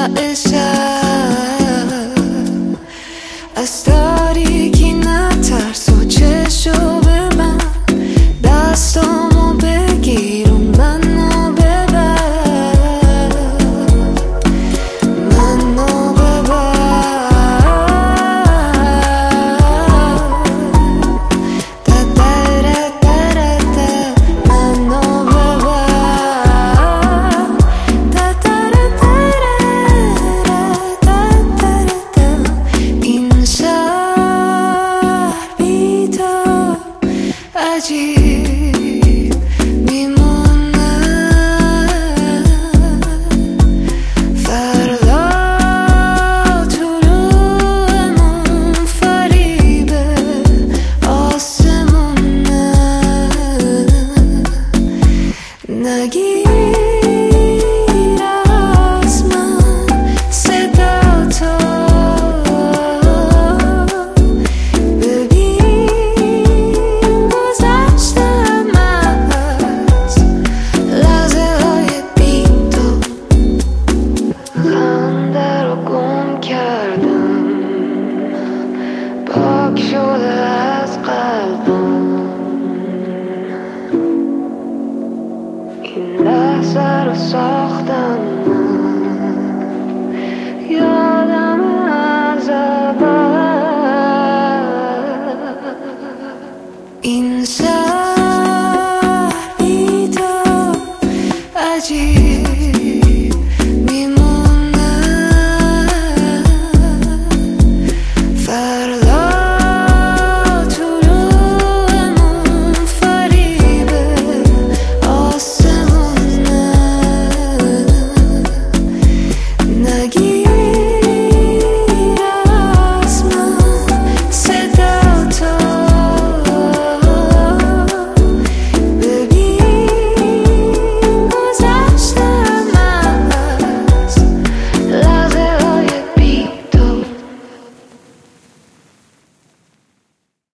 از تاریکی نترس و چشو به من، دستامو بگیر و منو ببر، منو ببر، منو عجیب میمونه، فردا طلوعمون فریبه آسمونه، نگیر از من صدا تو، پاک شده از قلبم، این لحظه رو ساختم من، یادم از اول، این شهر بی تو عجیب میمونه، فردا طلوعمون فریبه آسمونه، نگیر